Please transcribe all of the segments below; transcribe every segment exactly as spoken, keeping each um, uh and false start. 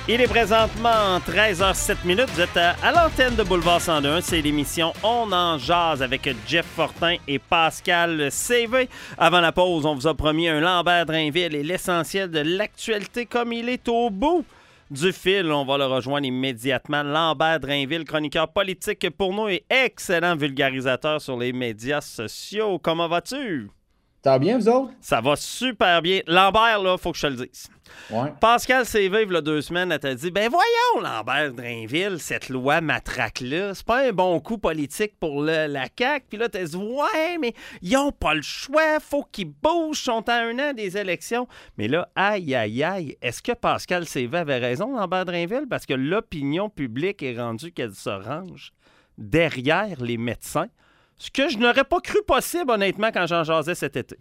Il est présentement treize heures sept minutes. Vous êtes à, à l'antenne de Boulevard cent deux. C'est l'émission On en jase avec Jeff Fortin et Pascal C V. Avant la pause, on vous a promis un Lambert Drainville et l'essentiel de l'actualité comme il est au bout du fil. On va le rejoindre immédiatement. Lambert Drainville, chroniqueur politique pour nous et excellent vulgarisateur sur les médias sociaux. Comment vas-tu? Ça va bien, vous autres? Ça va super bien. Lambert, là, faut que je te le dise. Ouais. Pascal C V, il y a deux semaines, elle t'a dit « Ben voyons, Lambert Drainville, cette loi matraque-là, c'est pas un bon coup politique pour le, la C A Q. » Puis là, t'as dit « Ouais, mais ils ont pas le choix, faut qu'ils bougent, ils sont à un an des élections. » Mais là, aïe, aïe, aïe, est-ce que Pascal C V avait raison, Lambert Drainville? Parce que l'opinion publique est rendue qu'elle se range derrière les médecins. Ce que je n'aurais pas cru possible, honnêtement, quand j'en jasais cet été.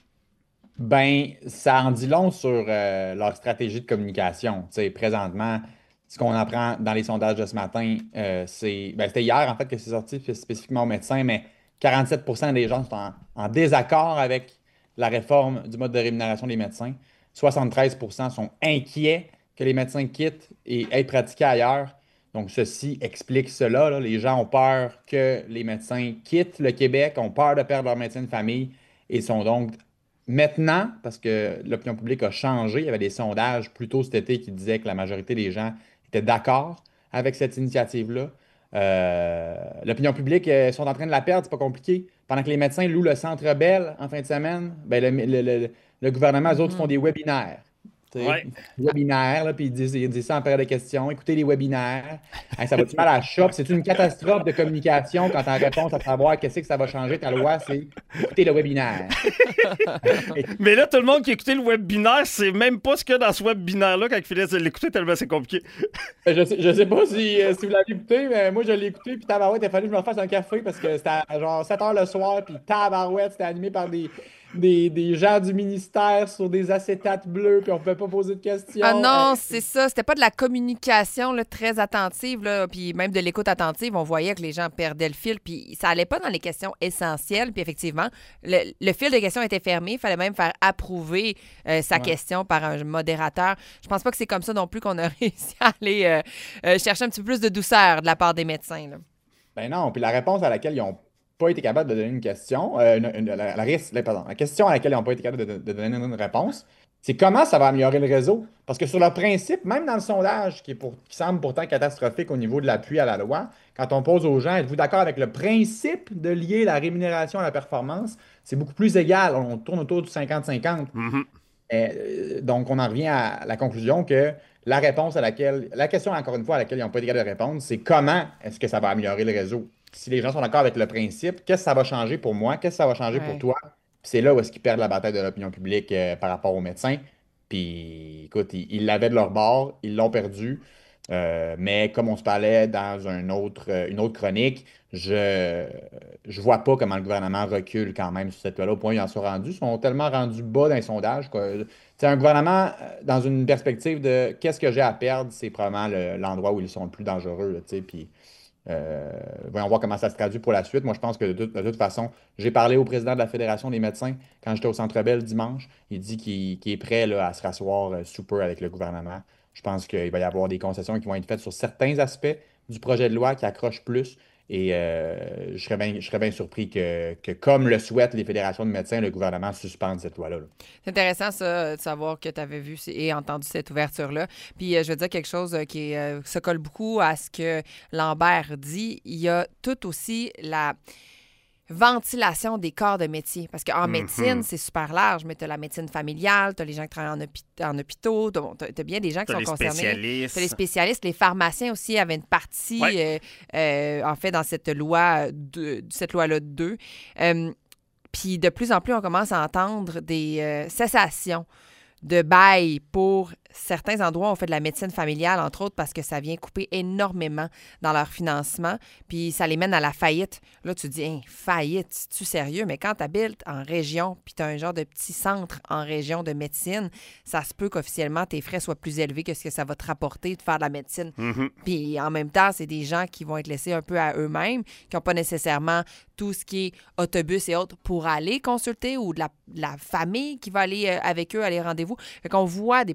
Ben, ça en dit long sur euh, leur stratégie de communication. Tu sais, présentement, ce qu'on apprend dans les sondages de ce matin, euh, c'est. Ben, c'était hier, en fait, que c'est sorti spécifiquement aux médecins, mais quarante-sept pour cent des gens sont en, en désaccord avec la réforme du mode de rémunération des médecins. soixante-treize pour cent sont inquiets que les médecins quittent et aillent pratiquer ailleurs. Donc, ceci explique cela, là. Les gens ont peur que les médecins quittent le Québec, ont peur de perdre leur médecin de famille et sont donc maintenant, parce que l'opinion publique a changé, il y avait des sondages plus tôt cet été qui disaient que la majorité des gens étaient d'accord avec cette initiative-là. Euh, l'opinion publique, ils sont en train de la perdre, c'est pas compliqué. Pendant que les médecins louent le Centre Bell en fin de semaine, ben le, le, le, le gouvernement, eux autres, font des webinaires. Ouais. Des webinaires, là, puis ils disent, ils disent ça en période de questions. Écoutez les webinaires. Hey, ça va-tu mal à la shop? C'est une catastrophe de communication quand en réponse à savoir qu'est-ce que ça va changer ta loi, c'est écouter le webinaire. Mais là, tout le monde qui écoutait le webinaire, c'est même pas ce qu'il y a dans ce webinaire-là quand il fallait l'écouter tellement c'est compliqué. Je sais, je sais pas si, euh, si vous l'avez écouté, mais moi, je l'ai écouté, puis tabarouette, il a fallu que je me fasse un café parce que c'était à genre sept heures le soir, puis tabarouette, c'était animé par des, des, des gens du ministère sur des acétates bleus, puis on pouvait pas poser de questions. Ah non, Euh, c'est ça. C'était pas de la communication là, très attentive, là, puis même de l'écoute attentive. On voyait que les gens perdaient le fil, puis ça allait pas dans les questions essentielles. Puis effectivement, le, le fil de questions était fermé. Il fallait même faire approuver euh, sa Ouais. question par un modérateur. Je pense pas que c'est comme ça non plus qu'on a réussi à aller euh, euh, chercher un petit peu plus de douceur de la part des médecins, là. Ben non, puis la réponse à laquelle ils n'ont pas été capables de donner une question, euh, une- une- la, la ris- la- pardon, la question à laquelle ils n'ont pas été capables de, de- de donner une réponse, c'est comment ça va améliorer le réseau. Parce que sur le principe, même dans le sondage, qui, est pour- qui semble pourtant catastrophique au niveau de l'appui à la loi, quand on pose aux gens, êtes-vous d'accord avec le principe de lier la rémunération à la performance, c'est beaucoup plus égal. On tourne autour du cinquante cinquante. Mm-hmm. Euh, donc, on en revient à la conclusion que la réponse à laquelle, la question, encore une fois, à laquelle ils n'ont pas été capables de répondre, c'est comment est-ce que ça va améliorer le réseau? Si les gens sont d'accord avec le principe, qu'est-ce que ça va changer pour moi? Qu'est-ce que ça va changer pour Ouais. toi? Puis c'est là où est-ce qu'ils perdent la bataille de l'opinion publique euh, par rapport aux médecins. Puis, écoute, ils ils l'avaient de leur bord, ils l'ont perdu. Euh, mais comme on se parlait dans un autre, euh, une autre chronique, je je vois pas comment le gouvernement recule quand même sur cette loi-là au point où ils en sont rendus. Ils sont tellement rendus bas dans les sondages, quoi. C'est un gouvernement euh, dans une perspective de qu'est-ce que j'ai à perdre, c'est probablement le- l'endroit où ils sont le plus dangereux, là, tu sais. Puis, euh, voyons voir comment ça se traduit pour la suite. Moi, je pense que de, toute de toute façon, j'ai parlé au président de la Fédération des médecins quand j'étais au Centre Bell dimanche. Il dit qu'il qu'il est prêt là, à se rasseoir euh, sous peu avec le gouvernement. Je pense qu'il va y avoir des concessions qui vont être faites sur certains aspects du projet de loi qui accrochent plus. Et euh, je serais bien, je serais bien surpris que, que, comme le souhaitent les fédérations de médecins, le gouvernement suspende cette loi-là, là. C'est intéressant, ça, de savoir que tu avais vu et entendu cette ouverture-là. Puis, euh, je veux dire quelque chose euh, qui euh, se colle beaucoup à ce que Lambert dit. Il y a tout aussi la ventilation des corps de métier. Parce qu'en Mhm. médecine, c'est super large, mais tu as la médecine familiale, tu as les gens qui travaillent en, hôpi- en hôpitaux, tu as bien des gens qui T'as sont les concernés. spécialistes. Tu as les spécialistes, les pharmaciens aussi avaient une partie, Ouais. euh, euh, en fait, dans cette loi, de, cette loi-là deux. Euh, Puis de plus en plus, on commence à entendre des euh, cessations de bail pour certains endroits. On fait de la médecine familiale, entre autres, parce que ça vient couper énormément dans leur financement, puis ça les mène à la faillite. Là, tu te dis, hein, faillite, c'est-tu sérieux? Mais quand tu habites en région, puis tu as un genre de petit centre en région de médecine, ça se peut qu'officiellement, tes frais soient plus élevés que ce que ça va te rapporter de faire de la médecine. Mhm. Puis en même temps, c'est des gens qui vont être laissés un peu à eux-mêmes, qui n'ont pas nécessairement tout ce qui est autobus et autres pour aller consulter ou de la, de la famille qui va aller euh, avec eux à les rendez-vous. Fait qu'on voit des problématiques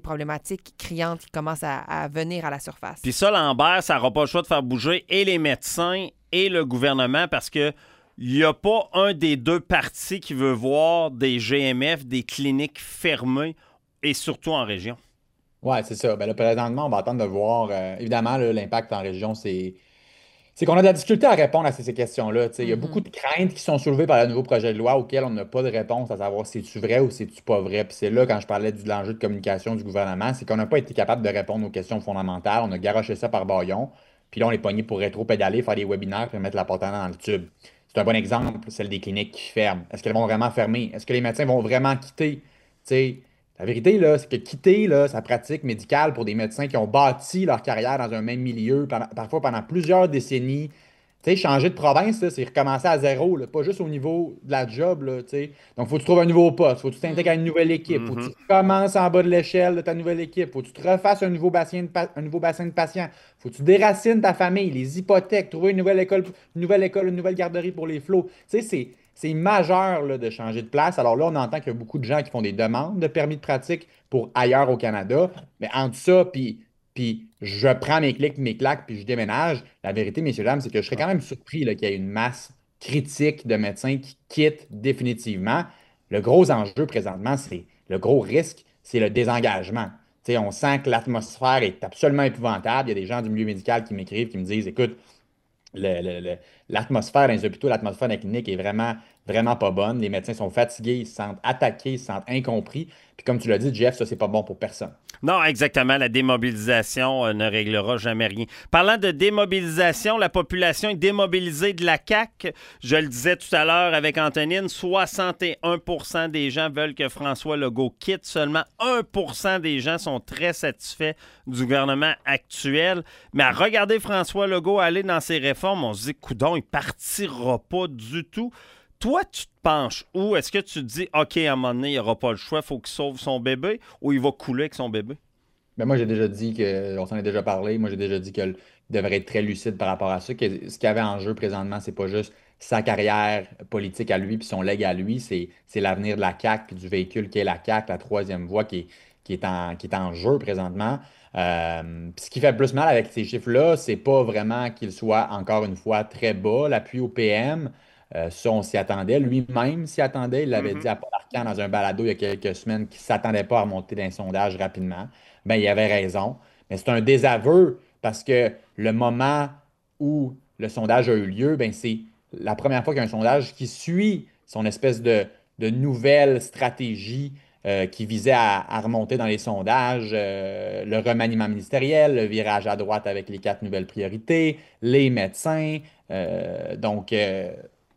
problématiques criantes qui commencent à, à venir à la surface. Puis ça, Lambert, ça n'aura pas le choix de faire bouger et les médecins et le gouvernement parce que il n'y a pas un des deux partis qui veut voir des G M F, des cliniques fermées et surtout en région. Oui, c'est ça. Ben là, présentement, on va attendre de voir. Euh, évidemment, là, l'impact en région, c'est. C'est qu'on a de la difficulté à répondre à ces, ces questions-là. Tu sais, il y a Mm-hmm. beaucoup de craintes qui sont soulevées par le nouveau projet de loi auquel on n'a pas de réponse à savoir si c'est-tu vrai ou si c'est-tu pas vrai. Puis c'est là, quand je parlais de l'enjeu de communication du gouvernement, c'est qu'on n'a pas été capable de répondre aux questions fondamentales. On a garoché ça par bâillon. Puis là, on est pogné pour rétro-pédaler, faire des webinaires puis mettre la porte-en dans le tube. C'est un bon exemple, celle des cliniques qui ferment. Est-ce qu'elles vont vraiment fermer? Est-ce que les médecins vont vraiment quitter? Tu sais, la vérité, là, c'est que quitter là, sa pratique médicale pour des médecins qui ont bâti leur carrière dans un même milieu, pendant- parfois pendant plusieurs décennies, tu sais, changer de province, là, c'est recommencer à zéro, là, pas juste au niveau de la job, là, tu sais. Donc, faut que tu trouves un nouveau poste, faut que tu t'intègres à une nouvelle équipe, faut que tu Mhm. commences en bas de l'échelle de ta nouvelle équipe, faut que tu te refasses un nouveau bassin de, pa- un nouveau bassin de patients, faut que tu déracines ta famille, les hypothèques, trouver une nouvelle école, une nouvelle école, une nouvelle garderie pour les flots. Tu sais, c'est, c'est majeur là, de changer de place. Alors là, on entend qu'il y a beaucoup de gens qui font des demandes de permis de pratique pour ailleurs au Canada, mais entre ça, puis puis je prends mes clics, mes claques, puis je déménage. La vérité, messieurs, dames, c'est que je serais quand même surpris là, qu'il y ait une masse critique de médecins qui quittent définitivement. Le gros enjeu présentement, c'est le gros risque, c'est le désengagement. Tu sais, on sent que l'atmosphère est absolument épouvantable. Il y a des gens du milieu médical qui m'écrivent, qui me disent, écoute, le- le- le- l'atmosphère dans les hôpitaux, l'atmosphère dans les cliniques est vraiment, vraiment pas bonne. Les médecins sont fatigués, ils se sentent attaqués, ils se sentent incompris. Puis comme tu l'as dit, Jeff, ça, c'est pas bon pour personne. Non, exactement. La démobilisation euh, ne réglera jamais rien. Parlant de démobilisation, la population est démobilisée de la C A Q. Je le disais tout à l'heure avec Antonine, soixante et un pour cent des gens veulent que François Legault quitte. Seulement un pour cent des gens sont très satisfaits du gouvernement actuel. Mais à regarder François Legault aller dans ses réformes, on se dit, coudon, il partira pas du tout. Toi, tu te penches où? Est-ce que tu te dis, OK, à un moment donné, il n'y aura pas le choix, il faut qu'il sauve son bébé, ou il va couler avec son bébé? Ben moi, j'ai déjà dit que, on s'en est déjà parlé, moi j'ai déjà dit qu'il devrait être très lucide par rapport à ça, que ce qu'il y avait en jeu présentement, c'est pas juste sa carrière politique à lui puis son legs à lui, c'est c'est l'avenir de la C A Q puis du véhicule qu'est la C A Q, la troisième voie qui est, qui est en, qui est en jeu présentement. Euh, puis ce qui fait le plus mal avec ces chiffres-là, c'est pas vraiment qu'il soit encore une fois très bas, l'appui au P M. Euh, ça, on s'y attendait. Lui-même s'y attendait. Il l'avait Mhm. dit à Paul Arcand dans un balado il y a quelques semaines qu'il ne s'attendait pas à remonter d'un sondage rapidement. Ben, il avait raison. Mais c'est un désaveu parce que le moment où le sondage a eu lieu, ben, c'est la première fois qu'il y a un sondage qui suit son espèce de, de nouvelle stratégie euh, qui visait à, à remonter dans les sondages, euh, le remaniement ministériel, le virage à droite avec les quatre nouvelles priorités, les médecins. Euh, donc, euh,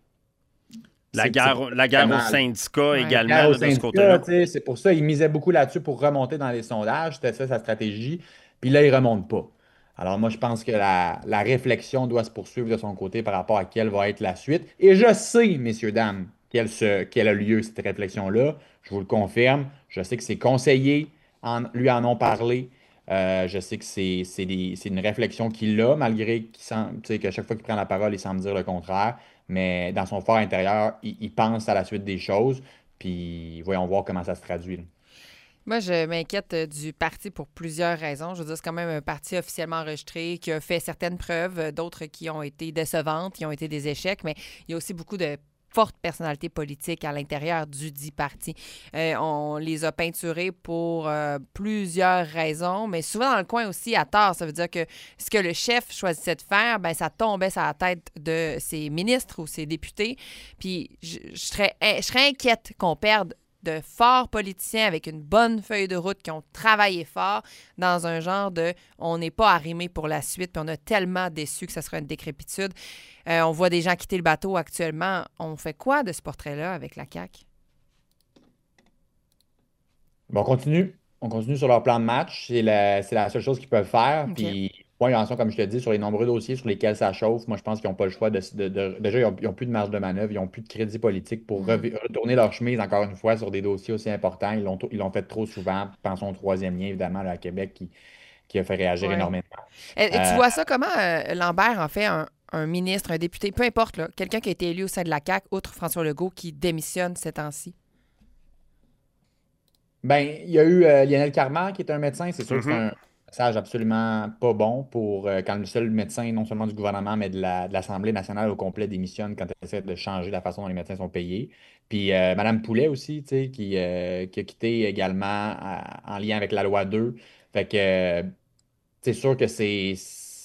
La c'est c'est guerre, la guerre aux vraiment syndicats Ouais. également guerre aux là, de ce syndicats, côté-là. tu sais, c'est pour ça qu'il misait beaucoup là-dessus pour remonter dans les sondages. C'était ça sa stratégie. Puis là, il ne remonte pas. Alors moi, je pense que la, la réflexion doit se poursuivre de son côté par rapport à quelle va être la suite. Et je sais, messieurs, dames, qu'elle se, qu'elle a lieu, cette réflexion-là. Je vous le confirme. Je sais que ses conseillers en- lui en ont parlé. Euh, je sais que c'est c'est des- c'est une réflexion qu'il a, malgré qu'il semble, tu sais, qu'à chaque fois qu'il prend la parole, il semble dire le contraire. Mais dans son fort intérieur, il, il pense à la suite des choses. Puis voyons voir comment ça se traduit, là. Moi, je m'inquiète euh, du parti pour plusieurs raisons. Je veux dire, c'est quand même un parti officiellement enregistré qui a fait certaines preuves, euh, d'autres qui ont été décevantes, qui ont été des échecs, mais il y a aussi beaucoup de fortes personnalités politiques à l'intérieur du dit parti. Euh, on les a peinturés pour euh, plusieurs raisons, mais souvent dans le coin aussi à tort. Ça veut dire que ce que le chef choisissait de faire, ben ça tombait sur la tête de ses ministres ou ses députés. Puis je, je serais, je serais inquiète qu'on perde de forts politiciens avec une bonne feuille de route qui ont travaillé fort dans un genre de on n'est pas arrimé pour la suite, puis on a tellement déçu que ça sera une décrépitude. Euh, on voit des gens quitter le bateau actuellement. On fait quoi de ce portrait-là avec la C A Q? Bon, on continue. On continue sur leur plan de match. C'est la, c'est la seule chose qu'ils peuvent faire. OK. Puis, point attention, comme je te dis, sur les nombreux dossiers sur lesquels ça chauffe, moi, je pense qu'ils n'ont pas le choix de. de- de- déjà, ils n'ont plus de marge de manœuvre, ils n'ont plus de crédit politique pour Mm. revi- retourner leur chemise, encore une fois, sur des dossiers aussi importants. Ils l'ont ils l'ont fait trop souvent. Pensons au troisième lien, évidemment, là, à Québec, qui, qui a fait réagir Ouais. énormément. Et, et tu Euh, vois ça comment euh, Lambert en fait un, un ministre, un député, peu importe, là, quelqu'un qui a été élu au sein de la C A Q, outre François Legault, qui démissionne ces temps-ci? Ben, il y a eu euh, Lionel Carman, qui est un médecin. C'est sûr que c'est Mhm. un message absolument pas bon pour euh, quand le seul médecin, non seulement du gouvernement, mais de la- de l'Assemblée nationale au complet démissionne quand elle essaie de changer la façon dont les médecins sont payés. Puis euh, Mme Poulet aussi, tu sais, qui, euh, qui a quitté également à- en lien avec la loi deux. Fait que euh, c'est sûr que c'est.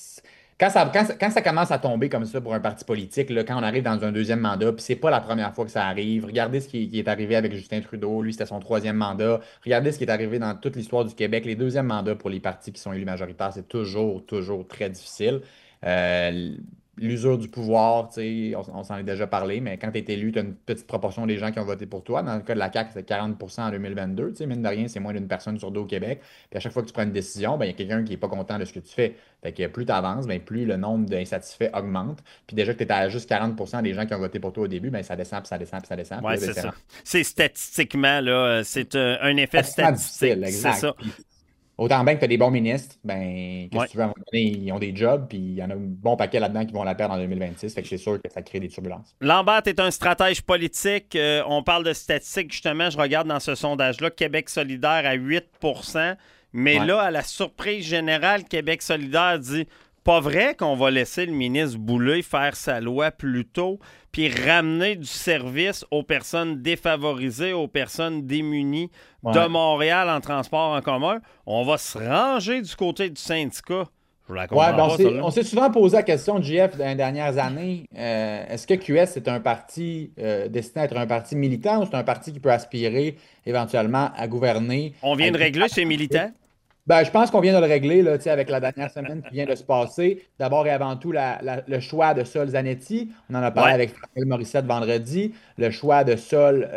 Quand ça, quand, ça quand ça commence à tomber comme ça pour un parti politique, là, quand on arrive dans un deuxième mandat, puis c'est pas la première fois que ça arrive, regardez ce qui, qui est arrivé avec Justin Trudeau, lui c'était son troisième mandat, regardez ce qui est arrivé dans toute l'histoire du Québec, les deuxièmes mandats pour les partis qui sont élus majoritaires, c'est toujours, toujours très difficile. Euh, L'usure du pouvoir, tu sais, on, on s'en est déjà parlé, mais quand tu es élu, tu as une petite proportion des gens qui ont voté pour toi. Dans le cas de la C A Q, c'est quarante pour cent en deux mille vingt-deux. Tu sais, mine de rien, c'est moins d'une personne sur deux au Québec. Puis à chaque fois que tu prends une décision, ben, il y a quelqu'un qui n'est pas content de ce que tu fais. Fait que plus tu avances, ben, plus le nombre d'insatisfaits augmente. Puis déjà que tu étais à juste quarante pour cent des gens qui ont voté pour toi au début, ben, ça descend, puis ça descend, puis ça descend. Puis Ouais, là, ben, c'est c'est ça. C'est statistiquement, là, euh, c'est euh, un effet pratiquement statistique. difficile, C'est exact. ça. Puis autant bien que tu as des bons ministres, ben, qu'est-ce Ouais. que tu veux, à un moment donné, ils ont des jobs, puis il y en a un bon paquet là-dedans qui vont la perdre en deux mille vingt-six. Fait que c'est sûr que ça crée des turbulences. Lambert est un stratège politique. Euh, on parle de statistiques, justement. Je regarde dans ce sondage-là, Québec solidaire à huit pour cent. Mais Ouais. là, à la surprise générale, Québec solidaire dit pas vrai qu'on va laisser le ministre Boulay faire sa loi plus tôt puis ramener du service aux personnes défavorisées, aux personnes démunies de Ouais. Montréal en transport en commun. On va se ranger du côté du syndicat. Je la Ouais, comprends ben on pas, s'est celle-là. on s'est souvent posé la question, J F, dans les dernières années, euh, est-ce que Q S est un parti euh, destiné à être un parti militant ou c'est un parti qui peut aspirer éventuellement à gouverner On vient de avec une régler chez Militants. ben, je pense qu'on vient de le régler là, tu sais, avec la dernière semaine qui vient de se passer. D'abord et avant tout, la- la- le choix de Sol Zanetti. On en a parlé Ouais. avec Frédéric Morissette vendredi. Le choix de Sol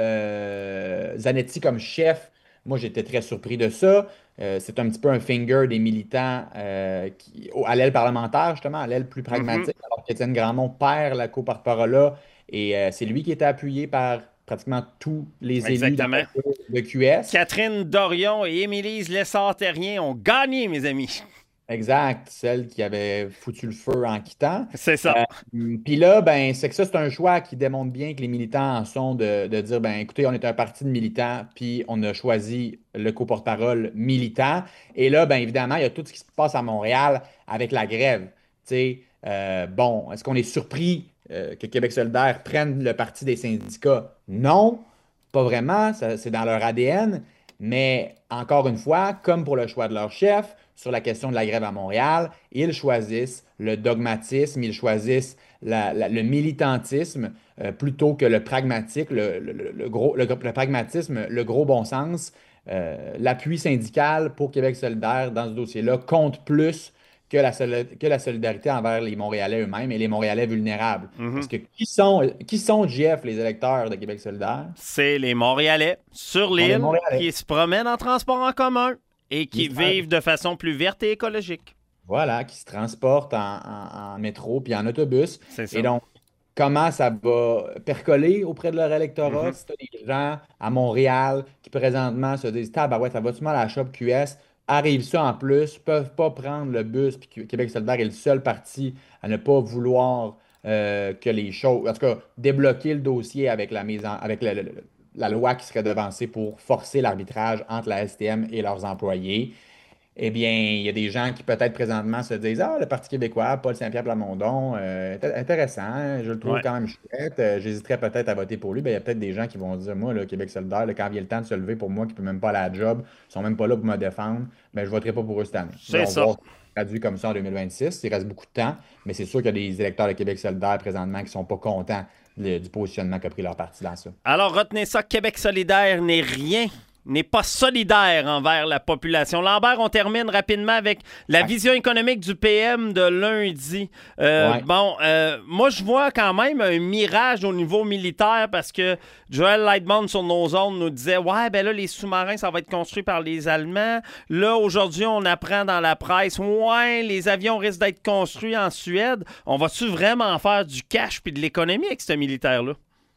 euh, Zanetti comme chef. Moi, j'étais très surpris de ça. Euh, c'est un petit peu un finger des militants euh, qui, au- à l'aile parlementaire, justement, à l'aile plus Mhm. pragmatique, alors qu'Étienne Grandmont perd la co-porte-parole et euh, c'est lui qui était appuyé par pratiquement tous les élus dans Exactement. le Q S. Catherine Dorion et Émilise Lessard-Terrien ont gagné, mes amis. Exact, celle qui avait foutu le feu en quittant. C'est ça. Euh, Puis là, ben, c'est que ça, c'est un choix qui démontre bien que les militants en sont de, de dire, ben, écoutez, on est un parti de militants, puis on a choisi le co-porte-parole militant. Et là, ben, évidemment, il y a tout ce qui se passe à Montréal avec la grève. Tu sais, euh, bon, est-ce qu'on est surpris euh, que Québec solidaire prenne le parti des syndicats? Non, pas vraiment, ça, c'est dans leur A D N. Mais encore une fois, comme pour le choix de leur chef, sur la question de la grève à Montréal, ils choisissent le dogmatisme, ils choisissent la- la- le militantisme euh, plutôt que le pragmatique, le, le- le- le gros, le, le pragmatisme, le gros bon sens. Euh, l'appui syndical pour Québec solidaire dans ce dossier-là compte plus que la, soli- que la solidarité envers les Montréalais eux-mêmes et les Montréalais vulnérables. Parce Mhm. que qui sont, qui sont, J F, les électeurs de Québec solidaire? C'est les Montréalais sur Ce sont les l'île Montréalais. qui se promènent en transport en commun et qui Ils se- vivent de façon plus verte et écologique. Voilà, qui se transportent en, en- en métro puis en autobus. C'est Et ça. donc, comment ça va percoler auprès de leur électorat Mhm. si tu as des gens à Montréal qui présentement se disent Tabarouette, ça va-tu mal à la shop Q S? Arrive ça en plus, peuvent pas prendre le bus, puis que- Québec solidaire est le seul parti à ne pas vouloir euh, que les choses, en tout cas, débloquer le dossier avec la mise en- avec le- le- le- la loi qui serait devancée pour forcer l'arbitrage entre la S T M et leurs employés. Eh bien, il y a des gens qui peut-être présentement se disent Ah, le Parti québécois, Paul Saint-Pierre Plamondon, euh, int- intéressant, hein, je le trouve Ouais. quand même chouette, euh, j'hésiterais peut-être à voter pour lui. Ben, il y a peut-être des gens qui vont dire Moi, le Québec solidaire, là, quand vient le temps de se lever pour moi, qui ne peut même pas aller à la job, ils sont même pas là pour me défendre, ben, je ne voterai pas pour eux cette année. Là, C'est on va ça. voir si c'est traduit comme ça en deux mille vingt-six. Il reste beaucoup de temps, mais c'est sûr qu'il y a des électeurs de Québec solidaire présentement qui ne sont pas contents de- du positionnement qu'a pris leur parti dans ça. Alors retenez ça, Québec solidaire n'est rien, n'est pas solidaire envers la population. Lambert, on termine rapidement avec la Ouais. vision économique du P M de lundi. Euh, Ouais. Bon, euh, moi je vois quand même un mirage au niveau militaire parce que Joël Lightman sur nos ondes nous disait « Ouais, ben là, les sous-marins, ça va être construit par les Allemands. Là, aujourd'hui, on apprend dans la presse « Ouais, les avions risquent d'être construits en Suède. » On va-tu vraiment faire du cash puis de l'économie avec ce militaire-là?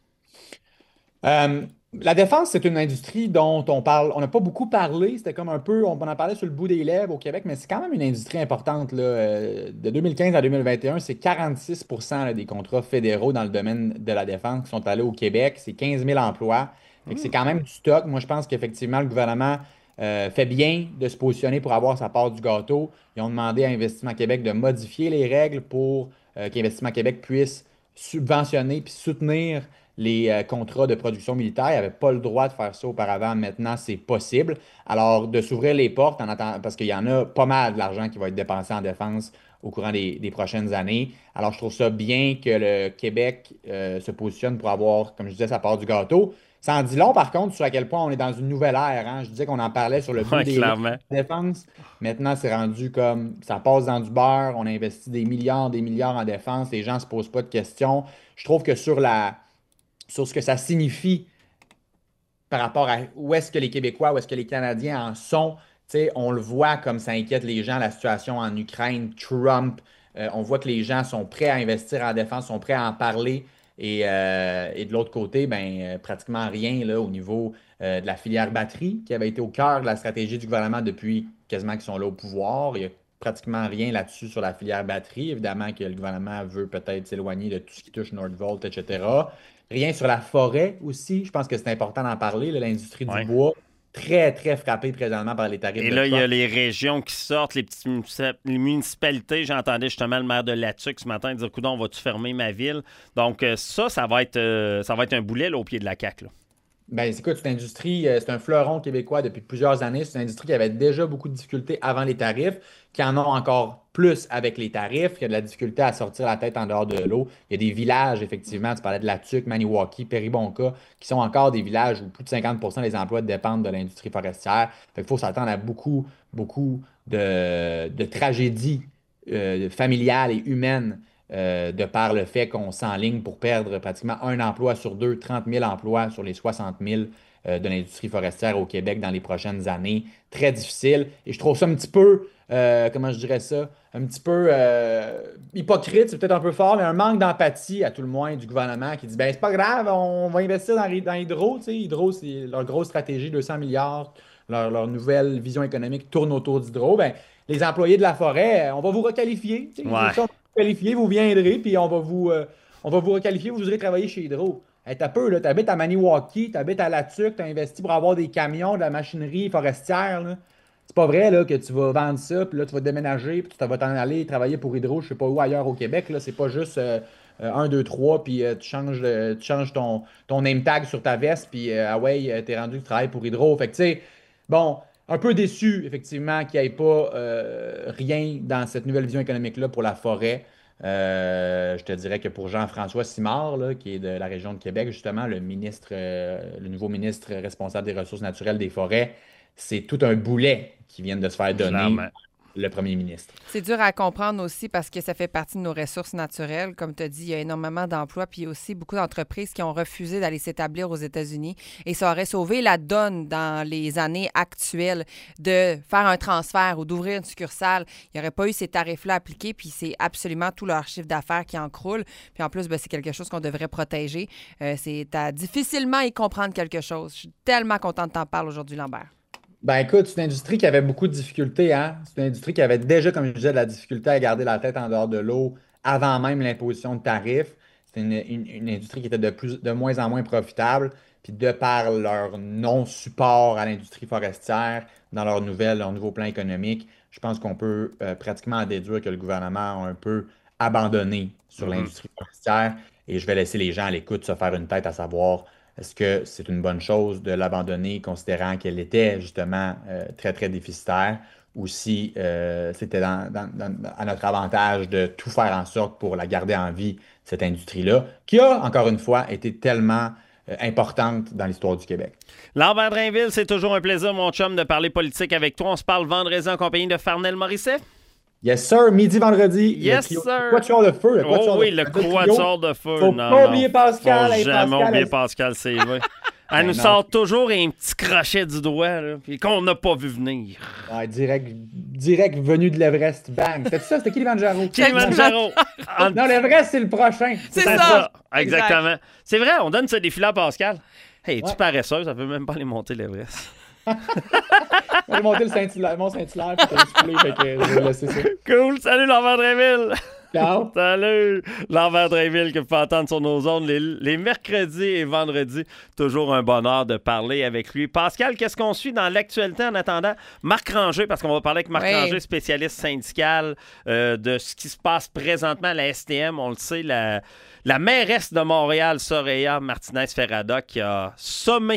Euh, la défense, c'est une industrie dont on parle, on n'a pas beaucoup parlé. C'était comme un peu, on en parlait sur le bout des lèvres au Québec, mais c'est quand même une industrie importante, là. Euh, de deux mille quinze à deux mille vingt et un, c'est quarante-six pour cent là, des contrats fédéraux dans le domaine de la défense qui sont allés au Québec. C'est quinze mille emplois. Fait que c'est quand même du stock. Moi, je pense qu'effectivement, le gouvernement euh, fait bien de se positionner pour avoir sa part du gâteau. Ils ont demandé à Investissement Québec de modifier les règles pour euh, qu'Investissement Québec puisse subventionner puis soutenir les euh, contrats de production militaire. Ils n'avaient pas le droit de faire ça auparavant. Maintenant, c'est possible. Alors, de s'ouvrir les portes en attendant, parce qu'il y en a pas mal de l'argent qui va être dépensé en défense au courant des, des prochaines années. Alors, je trouve ça bien que le Québec euh, se positionne pour avoir, comme je disais, sa part du gâteau. Ça en dit long, par contre, sur à quel point on est dans une nouvelle ère. Hein. Je disais qu'on en parlait sur le bout Ouais, des clairement. défense. Maintenant, c'est rendu comme ça passe dans du beurre. On investit des milliards, des milliards en défense. Les gens ne se posent pas de questions. Je trouve que sur la sur ce que ça signifie par rapport à où est-ce que les Québécois, où est-ce que les Canadiens en sont, tu sais, on le voit comme ça inquiète les gens, la situation en Ukraine, Trump. Euh, on voit que les gens sont prêts à investir en défense, sont prêts à en parler. Et, euh, et de l'autre côté, ben, euh, pratiquement rien là, au niveau euh, de la filière batterie, qui avait été au cœur de la stratégie du gouvernement depuis quasiment qu'ils sont là au pouvoir. Il n'y a pratiquement rien là-dessus sur la filière batterie. Évidemment que le gouvernement veut peut-être s'éloigner de tout ce qui touche Nordvolt, et cetera. Rien sur la forêt aussi. Je pense que c'est important d'en parler. là, L'industrie du Ouais. bois, très, très frappée présentement par les tarifs Et de là, il y a Trump. les régions qui sortent, les petites municip- les municipalités. J'entendais justement le maire de Latuc ce matin dire « Coudon, on va-tu fermer ma ville? » Donc euh, ça, ça va être euh, ça va être un boulet là, au pied de la C A Q. Là. Ben, écoute, c'est une industrie, euh, c'est un fleuron québécois depuis plusieurs années. C'est une industrie qui avait déjà beaucoup de difficultés avant les tarifs, qui en ont encore plus avec les tarifs. Il y a de la difficulté à sortir la tête en dehors de l'eau. Il y a des villages, effectivement, tu parlais de La Tuque, Maniwaki, Péribonka, qui sont encore des villages où plus de cinquante pour cent des emplois dépendent de l'industrie forestière. Fait qu'il faut s'attendre à beaucoup, beaucoup de, de tragédies euh, familiales et humaines euh, de par le fait qu'on s'enligne pour perdre pratiquement un emploi sur deux, trente mille emplois sur les soixante mille euh, de l'industrie forestière au Québec dans les prochaines années. Très difficile. Et je trouve ça un petit peu, euh, comment je dirais ça, un petit peu euh, hypocrite, c'est peut-être un peu fort, mais un manque d'empathie, à tout le moins, du gouvernement qui dit, ben c'est pas grave, on va investir dans, dans Hydro. Tu sais, Hydro, c'est leur grosse stratégie, deux cents milliards. Leur, leur nouvelle vision économique tourne autour d'Hydro. Ben, les employés de la forêt, on va vous requalifier. Tu sais, Ouais. ça, on va vous qualifier, vous viendrez, puis on va vous, euh, on va vous requalifier, vous irez travailler chez Hydro. Hey, t'as peu, là, t'habites à Maniwaki, t'habites à La Tuque, t'as investi pour avoir des camions, de la machinerie forestière, là. C'est pas vrai là, que tu vas vendre ça, puis là, tu vas déménager, puis tu vas t'en aller travailler pour Hydro, je sais pas où ailleurs au Québec. Là, c'est pas juste euh, euh, un, deux, trois, puis euh, tu changes, euh, tu changes ton, ton name tag sur ta veste, puis euh, ah ouais, euh, t'es rendu que tu travailles pour Hydro. Fait que, tu sais, bon, un peu déçu, effectivement, qu'il n'y ait pas euh, rien dans cette nouvelle vision économique-là pour la forêt. Euh, je te dirais que pour Jean-François Simard, là, qui est de la région de Québec, justement, le ministre, euh, le nouveau ministre responsable des ressources naturelles des forêts, c'est tout un boulet qui vient de se faire donner Clairement. le premier ministre. C'est dur à comprendre aussi parce que ça fait partie de nos ressources naturelles. Comme tu as dit, il y a énormément d'emplois, puis aussi beaucoup d'entreprises qui ont refusé d'aller s'établir aux États-Unis. Et ça aurait sauvé la donne dans les années actuelles de faire un transfert ou d'ouvrir une succursale. Il n'y aurait pas eu ces tarifs-là appliqués, puis c'est absolument tout leur chiffre d'affaires qui en croule. Puis en plus, ben, c'est quelque chose qu'on devrait protéger. Euh, c'est à difficilement y comprendre quelque chose. Je suis tellement contente de t'en parler aujourd'hui, Lambert. Ben écoute, c'est une industrie qui avait beaucoup de difficultés, hein? C'est une industrie qui avait déjà, comme je disais, de la difficulté à garder la tête en dehors de l'eau avant même l'imposition de tarifs. C'est une, une- une industrie qui était de plus, de moins en moins profitable. Puis de par leur non-support à l'industrie forestière dans leur nouvelle, leur nouveau plan économique, je pense qu'on peut euh, pratiquement en déduire que le gouvernement a un peu abandonné sur Mhm. l'industrie forestière. Et je vais laisser les gens à l'écoute se faire une tête à savoir est-ce que c'est une bonne chose de l'abandonner, considérant qu'elle était justement euh, très, très déficitaire, ou si euh, c'était dans- dans- dans- à notre avantage de tout faire en sorte pour la garder en vie, cette industrie-là, qui a, encore une fois, été tellement euh, importante dans l'histoire du Québec. Lambert Drainville, c'est toujours un plaisir, mon chum, de parler politique avec toi. On se parle vendredi en compagnie de Farnell Morisset. Yes, sir, midi, vendredi. Yes, le trio- sir. Le quatuor de feu. Le Oh quatuor oui, de le feu. trio. quatuor de feu. Faut non, pas non. oublier Pascal. Faut Hey, jamais Pascal, oublier elle- Pascal C V. Elle Ben nous non. sort toujours un petit crochet du doigt, là, puis qu'on n'a pas vu venir. Ouais, direct, direct venu de l'Everest. Bang. C'était ça? C'était qui, Kilimanjaro? Kilimanjaro. En- Non, l'Everest, c'est le prochain. C'est C'est ça. ça, exactement. C'est vrai, on donne ce défi-là à Pascal. Hey, tu Ouais. paresseux, ça peut même pas aller monter l'Everest. J'ai monté le Saint-Hilaire, mon Saint-Hilaire, puis t'as reculé, fait que je vais laisser ça. Cool, salut Lambert Drainville. Ciao. Salut! Lambert Drainville que vous pouvez entendre sur nos ondes les, les mercredis et vendredis. Toujours un bonheur de parler avec lui. Pascal, qu'est-ce qu'on suit dans l'actualité en attendant? Marc Ranger, parce qu'on va parler avec Marc Oui. Ranger, spécialiste syndical euh, de ce qui se passe présentement à la S T M. On le sait, la, la mairesse de Montréal, Soraya Martinez-Ferrada, qui a sommé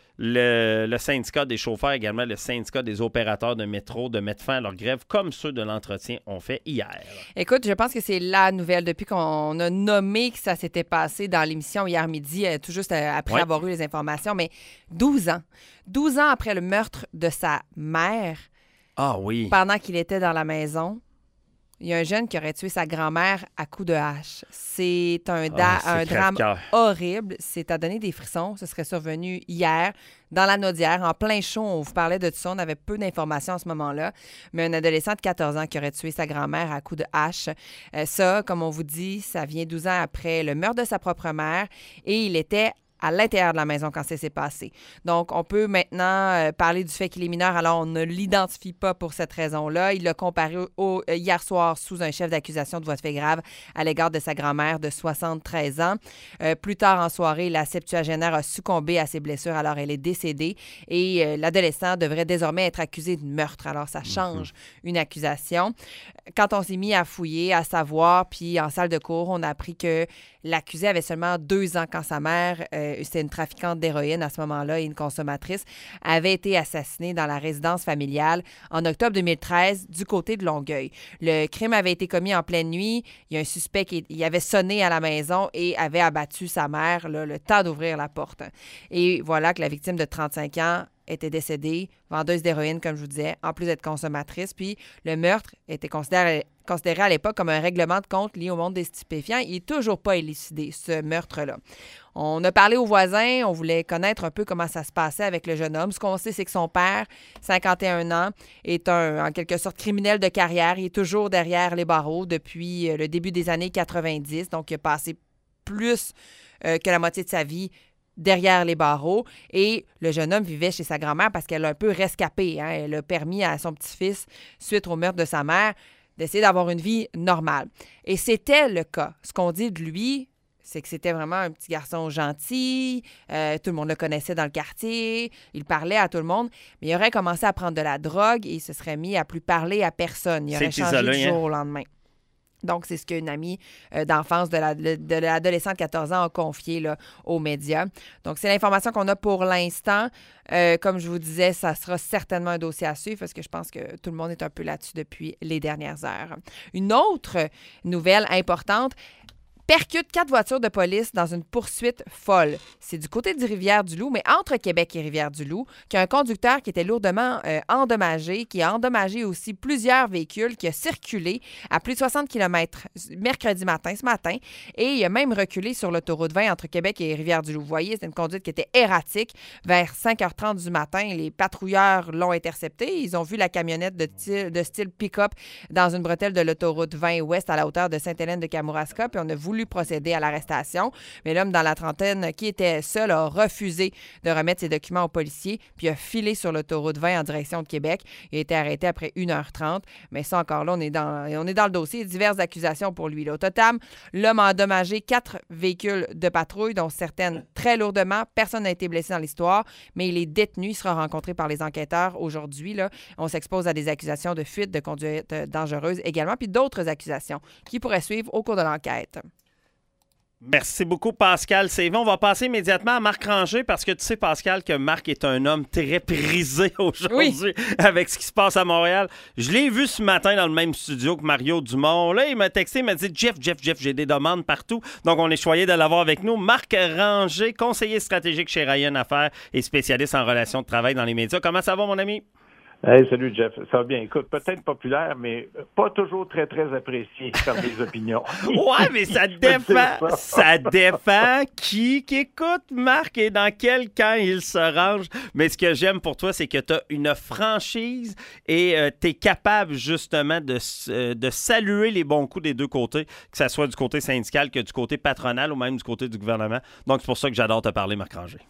Le, le syndicat des chauffeurs, également le syndicat des opérateurs de métro, de mettre fin à leur grève, comme ceux de l'entretien ont fait hier. Écoute, je pense que c'est la nouvelle depuis qu'on a nommé que ça s'était passé dans l'émission hier midi, euh, tout juste euh, après Ouais. avoir eu les informations, mais douze ans. douze ans après le meurtre de sa mère, Ah oui. pendant qu'il était dans la maison, il y a un jeune qui aurait tué sa grand-mère à coups de hache. C'est un, da- Ah, c'est un drame crève-cœur. horrible. C'est à donner des frissons. Ce serait survenu hier, dans la Naudière, en plein show. On vous parlait de tout ça. On avait peu d'informations à ce moment-là. Mais un adolescent de quatorze ans qui aurait tué sa grand-mère à coups de hache. Euh, ça, comme on vous dit, ça vient douze ans après le meurtre de sa propre mère. Et il était à l'intérieur de la maison quand ça s'est passé. Donc, on peut maintenant euh, parler du fait qu'il est mineur, alors on ne l'identifie pas pour cette raison-là. Il l'a comparé au, au- euh, hier soir sous un chef d'accusation de voies de fait grave à l'égard de sa grand-mère de soixante-treize ans. Euh, plus tard en soirée, la septuagénaire a succombé à ses blessures, alors elle est décédée et euh, l'adolescent devrait désormais être accusé de meurtre. Alors, ça change une accusation. Quand on s'est mis à fouiller, à savoir, puis en salle de cours, on a appris que l'accusé avait seulement deux ans quand sa mère, euh, c'était une trafiquante d'héroïne à ce moment-là et une consommatrice, avait été assassinée dans la résidence familiale en octobre deux mille treize du côté de Longueuil. Le crime avait été commis en pleine nuit. Il y a un suspect qui il avait sonné à la maison et avait abattu sa mère là, le temps d'ouvrir la porte. Et voilà que la victime de trente-cinq ans était décédée, vendeuse d'héroïne, comme je vous disais, en plus d'être consommatrice. Puis le meurtre était considéré, considéré à l'époque comme un règlement de compte lié au monde des stupéfiants. Il n'est toujours pas élucidé, ce meurtre-là. On a parlé aux voisins, on voulait connaître un peu comment ça se passait avec le jeune homme. Ce qu'on sait, c'est que son père, cinquante et un ans, est un, en quelque sorte, criminel de carrière. Il est toujours derrière les barreaux depuis euh, le début des années quatre-vingt-dix. Donc, il a passé plus euh, que la moitié de sa vie derrière les barreaux. Et le jeune homme vivait chez sa grand-mère parce qu'elle a un peu rescapé. Hein. Elle a permis à son petit-fils, suite au meurtre de sa mère, d'essayer d'avoir une vie normale. Et c'était le cas. Ce qu'on dit de lui, c'est que c'était vraiment un petit garçon gentil, euh, tout le monde le connaissait dans le quartier, il parlait à tout le monde, mais il aurait commencé à prendre de la drogue et il se serait mis à plus parler à personne. Il aurait C'est changé isolé, du hein? jour au lendemain. Donc, c'est ce qu'une amie euh, d'enfance de, la, de l'adolescent de quatorze ans a confié là, aux médias. Donc, c'est l'information qu'on a pour l'instant. Euh, comme je vous disais, ça sera certainement un dossier à suivre parce que je pense que tout le monde est un peu là-dessus depuis les dernières heures. Une autre nouvelle importante, percute quatre voitures de police dans une poursuite folle. C'est du côté du Rivière-du-Loup, mais entre Québec et Rivière-du-Loup, qu'il y a un conducteur qui était lourdement euh, endommagé, qui a endommagé aussi plusieurs véhicules, qui a circulé à plus de soixante kilomètres mercredi matin, ce matin, et il a même reculé sur l'autoroute vingt entre Québec et Rivière-du-Loup. Vous voyez, c'est une conduite qui était erratique. Vers cinq heures trente du matin, les patrouilleurs l'ont intercepté. Ils ont vu la camionnette de, style, de style pick-up dans une bretelle de l'autoroute vingt ouest à la hauteur de Sainte-Hélène-de-Kamouraska, puis on a voulu procéder à l'arrestation. Mais l'homme dans la trentaine qui était seul a refusé de remettre ses documents aux policiers puis a filé sur l'autoroute vingt en direction de Québec. Il a été arrêté après une heure trente. Mais ça, encore là, on est dans, on est dans le dossier. Diverses accusations pour lui. Là. Au total, l'homme a endommagé quatre véhicules de patrouille, dont certaines très lourdement. Personne n'a été blessé dans l'histoire, mais il est détenu. Il sera rencontré par les enquêteurs aujourd'hui. Là. On s'expose à des accusations de fuite, de conduite dangereuse également, puis d'autres accusations qui pourraient suivre au cours de l'enquête. Merci beaucoup, Pascal. C'est bon. On va passer immédiatement à Marc Ranger parce que tu sais, Pascal, que Marc est un homme très prisé aujourd'hui Oui. avec ce qui se passe à Montréal. Je l'ai vu ce matin dans le même studio que Mario Dumont. Là, il m'a texté, il m'a dit « Jeff, Jeff, Jeff, j'ai des demandes partout. » Donc, on est choyé de l'avoir avec nous. Marc Ranger, conseiller stratégique chez Ryan Affaires et spécialiste en relations de travail dans les médias. Comment ça va, mon ami? Hey, salut Jeff, ça va bien. Écoute, peut-être populaire, mais pas toujours très, très apprécié par les opinions. Ouais, mais ça dépend. ça. Ça dépend qui, qui écoute Marc et dans quel camp il se range. Mais ce que j'aime pour toi, c'est que tu as une franchise et euh, tu es capable justement de, euh, de saluer les bons coups des deux côtés, que ce soit du côté syndical que du côté patronal ou même du côté du gouvernement. Donc, c'est pour ça que j'adore te parler, Marc Ranger.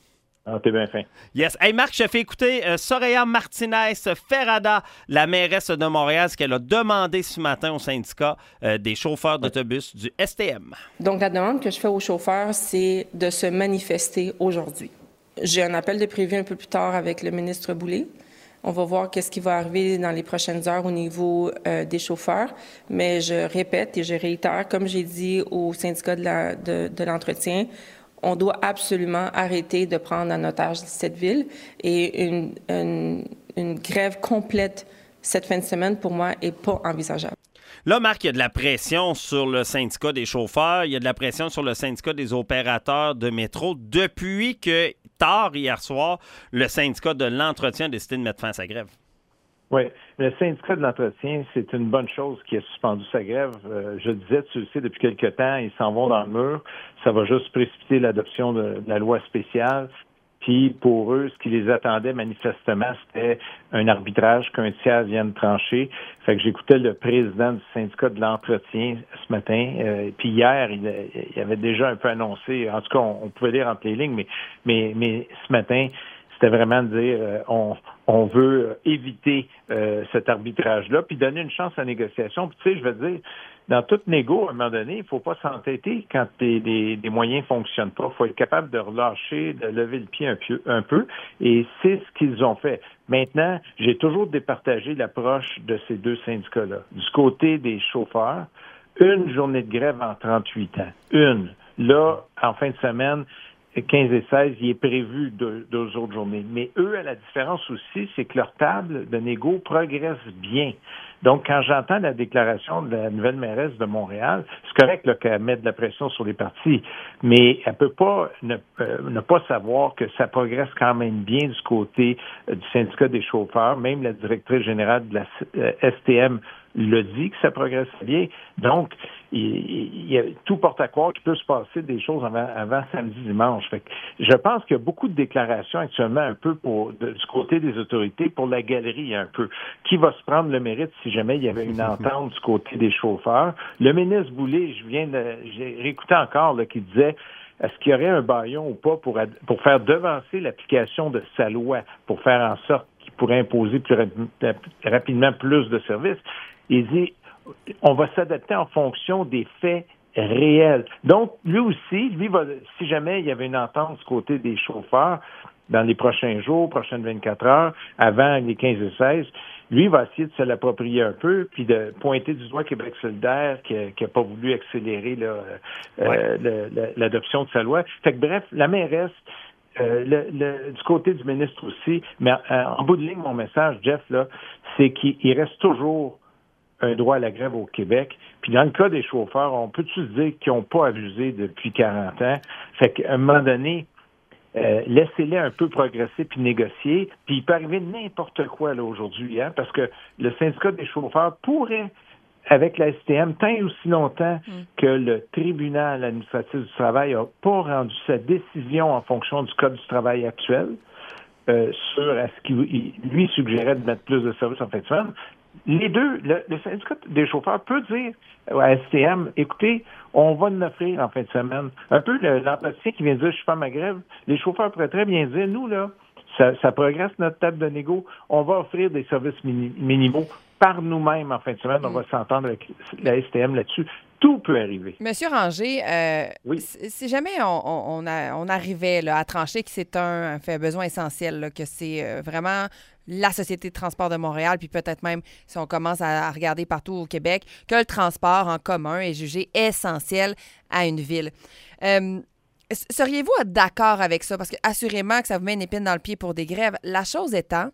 Ah, t'es bien fin. Yes. Hey, Marc, je te fais écouter euh, Soraya Martinez Ferrada, la mairesse de Montréal, ce qu'elle a demandé ce matin au syndicat euh, des chauffeurs d'autobus du S T M. Donc, la demande que je fais aux chauffeurs, c'est de se manifester aujourd'hui. J'ai un appel de prévu un peu plus tard avec le ministre Boulay. On va voir qu'est-ce qui va arriver dans les prochaines heures au niveau euh, des chauffeurs. Mais je répète et je réitère, comme j'ai dit au syndicat de, la, de, de l'entretien, on doit absolument arrêter de prendre en otage cette ville. Et une, une, une grève complète cette fin de semaine, pour moi, n'est pas envisageable. Là, Marc, il y a de la pression sur le syndicat des chauffeurs, il y a de la pression sur le syndicat des opérateurs de métro depuis que, tard hier soir, le syndicat de l'entretien a décidé de mettre fin à sa grève. Oui, le syndicat de l'entretien, c'est une bonne chose qui a suspendu sa grève. Euh, je disais, tu le sais, depuis quelque temps, ils s'en vont dans le mur. Ça va juste précipiter l'adoption de, de la loi spéciale. Puis pour eux, ce qui les attendait manifestement, c'était un arbitrage qu'un tiers vienne trancher. Fait que j'écoutais le président du syndicat de l'entretien ce matin. Euh, puis hier, il, il avait déjà un peu annoncé, en tout cas, on, on pouvait lire entre les lignes, mais, mais, mais ce matin, c'était vraiment de dire euh, on, on veut éviter euh, cet arbitrage-là, puis donner une chance à la négociation. Puis tu sais, je veux dire, dans toute négo, à un moment donné, il faut pas s'entêter quand les, les, les moyens fonctionnent pas. Il faut être capable de relâcher, de lever le pied un peu, un peu, et c'est ce qu'ils ont fait. Maintenant, j'ai toujours départagé l'approche de ces deux syndicats-là. Du côté des chauffeurs, une journée de grève en trente-huit ans. Une. Là, en fin de semaine, quinze et seize, il est prévu deux, deux autres journées. Mais eux, à la différence aussi, c'est que leur table de négo progresse bien. Donc, quand j'entends la déclaration de la nouvelle mairesse de Montréal, c'est correct là, qu'elle met de la pression sur les partis, mais elle peut pas ne, euh, ne pas savoir que ça progresse quand même bien du côté euh, du syndicat des chauffeurs. Même la directrice générale de la euh, S T M l'a dit que ça progresse bien. Donc, il, il y a tout porte à croire qu'il peut se passer des choses avant, avant samedi, dimanche. Fait que je pense qu'il y a beaucoup de déclarations actuellement un peu pour de, du côté des autorités pour la galerie un peu. Qui va se prendre le mérite si jamais il y avait une entente du côté des chauffeurs? Le ministre Boulay, je viens de, j'ai réécouté encore là, qui disait est-ce qu'il y aurait un bâillon ou pas pour, pour faire devancer l'application de sa loi pour faire en sorte qu'il pourrait imposer plus rapidement plus de services? Il dit, on va s'adapter en fonction des faits réels. Donc, lui aussi, lui va, si jamais il y avait une entente du côté des chauffeurs dans les prochains jours, prochaines vingt-quatre heures, avant les quinze et seize, lui va essayer de se l'approprier un peu, puis de pointer du doigt Québec solidaire qui n'a pas voulu accélérer là, ouais. euh, le, le, l'adoption de sa loi. Fait que bref, la mairesse, Euh, le, le, du côté du ministre aussi, mais euh, en bout de ligne, mon message, Jeff, là, c'est qu'il reste toujours un droit à la grève au Québec. Puis dans le cas des chauffeurs, on peut-tu se dire qu'ils n'ont pas abusé depuis quarante ans? Fait qu'à un moment donné, euh, laissez-les un peu progresser puis négocier. Puis il peut arriver n'importe quoi là aujourd'hui, hein, parce que le syndicat des chauffeurs pourrait, avec la S T M, tant et aussi longtemps mm. que le tribunal administratif du travail n'a pas rendu sa décision en fonction du code du travail actuel euh, sur est-ce qu'il lui suggérait de mettre plus de services en fin de semaine. Les deux, le, le syndicat des chauffeurs peut dire à S T M, écoutez, on va nous offrir en fin de semaine. Un peu le, l'entretien qui vient de dire je suis pas à ma grève, les chauffeurs pourraient très bien dire, nous là, ça, ça progresse notre table de négo, on va offrir des services mini, minimaux par nous-mêmes en fin de semaine, on va s'entendre avec la S T M là-dessus. Tout peut arriver. Monsieur Ranger, euh, oui. si jamais on, on, on, a, on arrivait là, à trancher que c'est un, un fait besoin essentiel, là, que c'est euh, vraiment la Société de transport de Montréal, puis peut-être même si on commence à, à regarder partout au Québec, que le transport en commun est jugé essentiel à une ville. Euh, seriez-vous d'accord avec ça? Parce que assurément que ça vous met une épine dans le pied pour des grèves. La chose étant,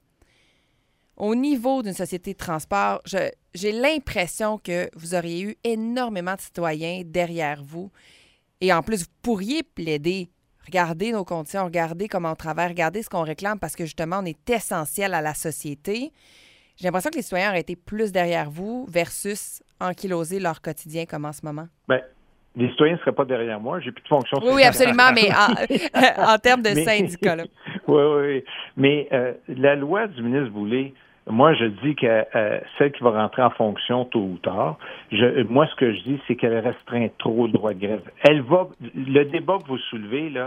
au niveau d'une société de transport, je, j'ai l'impression que vous auriez eu énormément de citoyens derrière vous. Et en plus, vous pourriez plaider. Regardez nos conditions, regardez comment on travaille, regardez ce qu'on réclame parce que justement, on est essentiel à la société. J'ai l'impression que les citoyens auraient été plus derrière vous versus ankyloser leur quotidien comme en ce moment. Bien, les citoyens ne seraient pas derrière moi. J'ai plus de fonction. Oui, oui, absolument, mais en, en termes de mais, syndicats. Là. Oui, oui. Mais euh, la loi du ministre Boulay, moi, je dis que euh, celle qui va rentrer en fonction tôt ou tard, je, moi, ce que je dis, c'est qu'elle restreint trop le droit de grève. Elle va, le débat que vous soulevez, là,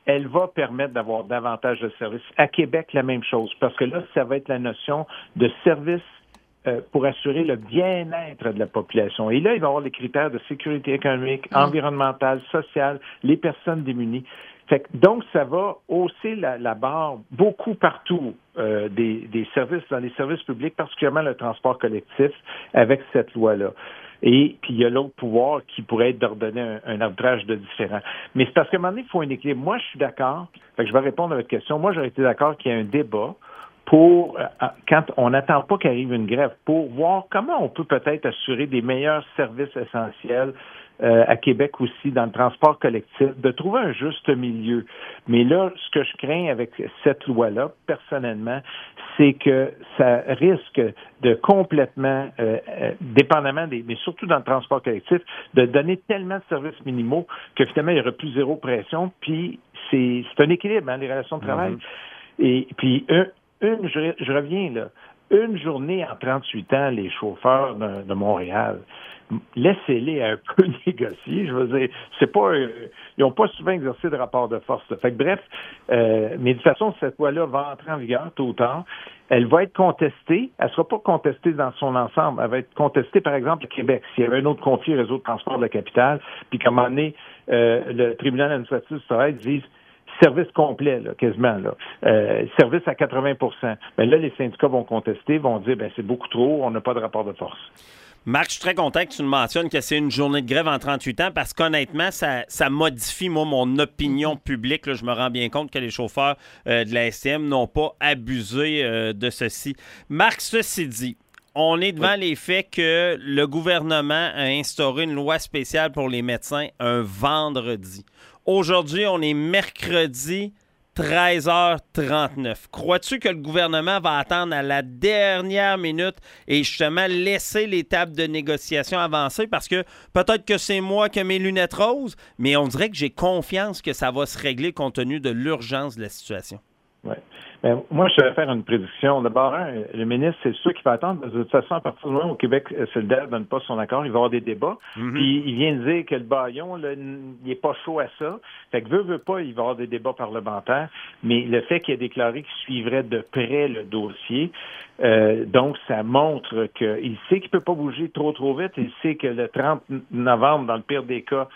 elle va permettre d'avoir davantage de services. À Québec, la même chose, parce que là, ça va être la notion de service euh, pour assurer le bien-être de la population. Et là, il va y avoir les critères de sécurité économique, mmh. environnementale, sociale, les personnes démunies. Fait que, donc, ça va hausser la, la barre beaucoup partout euh, des, des services, dans les services publics, particulièrement le transport collectif, avec cette loi-là. Et puis, il y a l'autre pouvoir qui pourrait être d'ordonner un, un arbitrage de différent. Mais c'est parce qu'à un moment donné, il faut un équilibre. Moi, je suis d'accord. Fait que je vais répondre à votre question. Moi, j'aurais été d'accord qu'il y ait un débat pour, euh, quand on n'attend pas qu'arrive une grève, pour voir comment on peut peut-être assurer des meilleurs services essentiels Euh, à Québec aussi, dans le transport collectif, de trouver un juste milieu. Mais là, ce que je crains avec cette loi-là, personnellement, c'est que ça risque de complètement, euh, euh, dépendamment des, mais surtout dans le transport collectif, de donner tellement de services minimaux que finalement, il y aura plus zéro pression, puis c'est, c'est un équilibre, hein, les relations de travail. Mm-hmm. Et puis, un, une, je, je reviens là, une journée en trente-huit ans, les chauffeurs de, de Montréal, laissez-les un peu négocier. Je veux dire, c'est pas, euh, ils n'ont pas souvent exercé de rapport de force. Là. Fait que bref, euh, mais de toute façon, cette loi-là va entrer en vigueur tôt ou tard. Elle va être contestée. Elle ne sera pas contestée dans son ensemble. Elle va être contestée, par exemple, au Québec. S'il y avait un autre conflit réseau de transport de la capitale, puis qu'à un moment donné, euh, le tribunal administratif du travail dise service complet, là, quasiment, là. Euh, service à quatre-vingts pour cent. Ben là, les syndicats vont contester, vont dire, ben c'est beaucoup trop, on n'a pas de rapport de force. Marc, je suis très content que tu me mentionnes que c'est une journée de grève en trente-huit ans parce qu'honnêtement, ça, ça modifie, moi, mon opinion publique. Là, je me rends bien compte que les chauffeurs euh, de la S T M n'ont pas abusé euh, de ceci. Marc, ceci dit, on est devant oui. les faits que le gouvernement a instauré une loi spéciale pour les médecins un vendredi. Aujourd'hui, on est mercredi treize heures trente-neuf. Crois-tu que le gouvernement va attendre à la dernière minute et justement laisser les tables de négociation avancer? Parce que peut-être que c'est moi qui ai mes lunettes roses, mais on dirait que j'ai confiance que ça va se régler compte tenu de l'urgence de la situation. Oui. Ben, moi, je vais faire une prédiction. D'abord, hein, le ministre, c'est sûr qu'il va attendre. De toute façon, à partir du moment où au Québec solidaire ne donne pas son accord, il va y avoir des débats. Mm-hmm. Puis, il vient de dire que le bâillon, là, il n'est pas chaud à ça. Fait que veut, veut pas, il va y avoir des débats parlementaires. Mais le fait qu'il ait déclaré qu'il suivrait de près le dossier, euh, donc, ça montre qu'il sait qu'il ne peut pas bouger trop, trop vite. Il sait que le trente novembre, dans le pire des cas,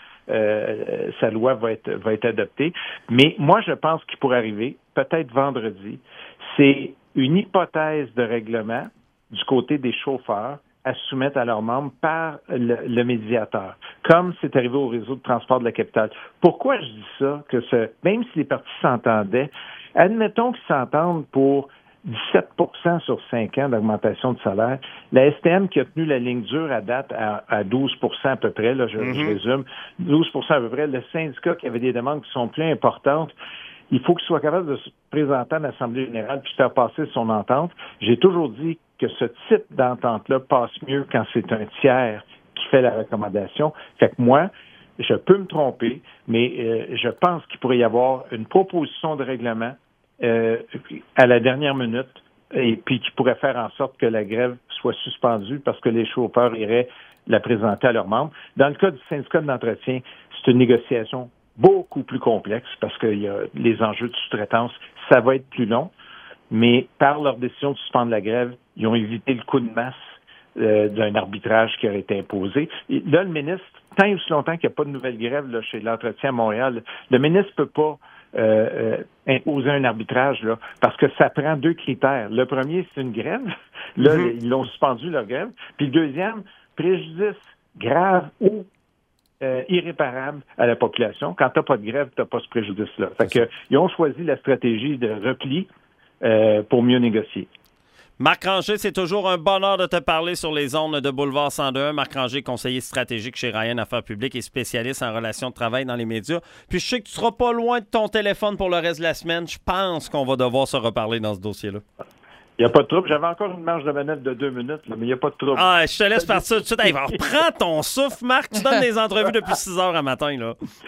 Euh, sa loi va être va être adoptée. Mais moi, je pense qu'il pourrait arriver, peut-être vendredi, c'est une hypothèse de règlement du côté des chauffeurs à soumettre à leurs membres par le, le médiateur, comme c'est arrivé au réseau de transport de la capitale. Pourquoi je dis ça? Que ce, même si les partis s'entendaient, admettons qu'ils s'entendent pour dix-sept pour cent sur cinq ans d'augmentation de salaire. La S T M qui a tenu la ligne dure à date à, à douze pour cent à peu près, là, je, mm-hmm. je résume, douze pour cent à peu près. Le syndicat qui avait des demandes qui sont plus importantes, il faut qu'il soit capable de se présenter à l'Assemblée générale puis faire passer son entente. J'ai toujours dit que ce type d'entente-là passe mieux quand c'est un tiers qui fait la recommandation. Fait que moi, je peux me tromper, mais euh, je pense qu'il pourrait y avoir une proposition de règlement Euh, à la dernière minute, et puis qui pourrait faire en sorte que la grève soit suspendue parce que les chauffeurs iraient la présenter à leurs membres. Dans le cas du syndicat de l'entretien, c'est une négociation beaucoup plus complexe parce qu'il y a les enjeux de sous-traitance, ça va être plus long, mais par leur décision de suspendre la grève, ils ont évité le coup de masse euh, d'un arbitrage qui aurait été imposé. Et là, le ministre, tant et aussi longtemps qu'il n'y a pas de nouvelle grève là, chez l'entretien à Montréal, le ministre ne peut pas Euh, euh, imposer un arbitrage là, parce que ça prend deux critères. Le premier, c'est une grève. Là, mm-hmm. ils l'ont suspendu, leur grève. Puis le deuxième, préjudice grave ou euh, irréparable à la population. Quand t'as pas de grève, t'as pas ce préjudice-là. Fait que, ils ont choisi la stratégie de repli euh, pour mieux négocier. Marc Ranger, c'est toujours un bonheur de te parler sur les ondes de Boulevard cent deux. Marc Ranger, conseiller stratégique chez Ryan Affaires publiques et spécialiste en relations de travail dans les médias. Puis je sais que tu seras pas loin de ton téléphone pour le reste de la semaine. Je pense qu'on va devoir se reparler dans ce dossier-là. Il n'y a pas de trouble. J'avais encore une marge de manœuvre de deux minutes, là, mais il n'y a pas de trouble. Ah, je te laisse partir tout de suite. Hey, reprends ton souffle, Marc. Tu donnes des entrevues depuis six heures à matin, là.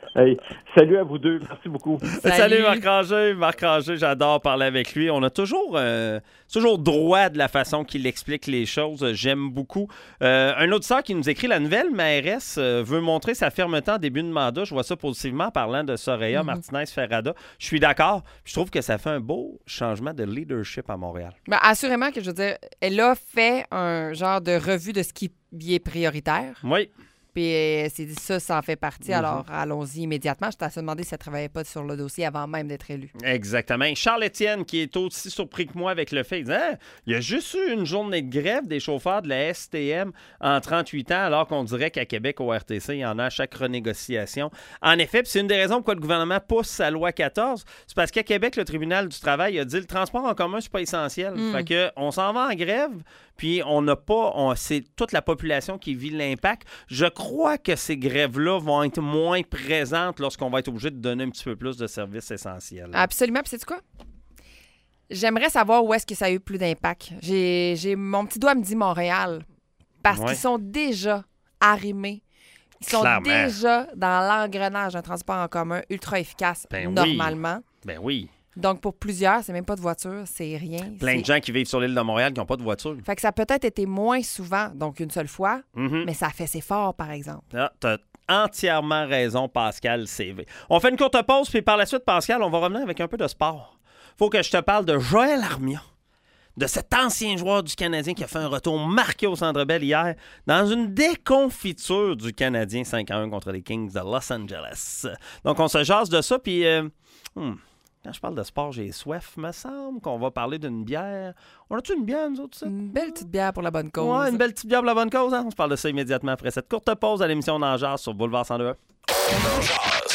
Hey, salut à vous deux. Merci beaucoup. Salut, Salut Marc Ranger. Marc Ranger, j'adore parler avec lui. On a toujours, euh, toujours droit de la façon qu'il explique les choses. J'aime beaucoup. Euh, un auditeur qui nous écrit: la nouvelle mairesse euh, veut montrer sa fermeté en début de mandat. Je vois ça positivement parlant de Soraya mm-hmm. Martinez-Ferrada. Je suis d'accord. Je trouve que ça fait un beau changement de leadership à Montréal. Ben, assurément que, je veux dire, elle a fait un genre de revue de ce qui est prioritaire. Oui. Puis elle s'est dit ça, ça en fait partie. Mm-hmm. Alors, allons-y immédiatement. Je t'ai demandé si elle ne travaillait pas sur le dossier avant même d'être élue. Exactement. Charles-Étienne, qui est aussi surpris que moi avec le fait, il dit hein, il y a juste eu une journée de grève des chauffeurs de la S T M en trente-huit ans, alors qu'on dirait qu'à Québec, au R T C, il y en a à chaque renégociation. En effet, puis c'est une des raisons pourquoi le gouvernement pousse sa loi quatorze. C'est parce qu'à Québec, le tribunal du travail a dit le transport en commun, c'est pas essentiel. Mm. Fait que on s'en va en grève, puis on n'a pas... On, c'est toute la population qui vit l'impact. Je crois que ces grèves-là vont être moins présentes lorsqu'on va être obligé de donner un petit peu plus de services essentiels. Absolument. Puis sais-tu quoi? J'aimerais savoir où est-ce que ça a eu plus d'impact. J'ai, j'ai mon petit doigt me dit Montréal, parce ouais. qu'ils sont déjà arrimés. Ils sont Clairement. déjà dans l'engrenage d'un transport en commun ultra efficace, ben normalement. Oui. Ben oui. Donc, pour plusieurs, c'est même pas de voiture, c'est rien. Plein c'est... de gens qui vivent sur l'île de Montréal qui n'ont pas de voiture. Fait que ça a peut-être été moins souvent, donc une seule fois, mm-hmm. mais ça a fait ses forts, par exemple. Ah, t'as entièrement raison, Pascal C V. On fait une courte pause, puis par la suite, Pascal, on va revenir avec un peu de sport. Faut que je te parle de Joël Armia, de cet ancien joueur du Canadien qui a fait un retour marqué au Centre Bell hier dans une déconfiture du Canadien cinq à un contre les Kings de Los Angeles. Donc, on se jase de ça, puis... Euh, hmm, quand je parle de sport, j'ai soif. Me semble qu'on va parler d'une bière. On a-tu une bière, nous autres, ça? Une belle petite bière pour la bonne cause. Ouais, une belle petite bière pour la bonne cause. Hein? On se parle de ça immédiatement après cette courte pause à l'émission Dans Jazz sur Boulevard cent deux.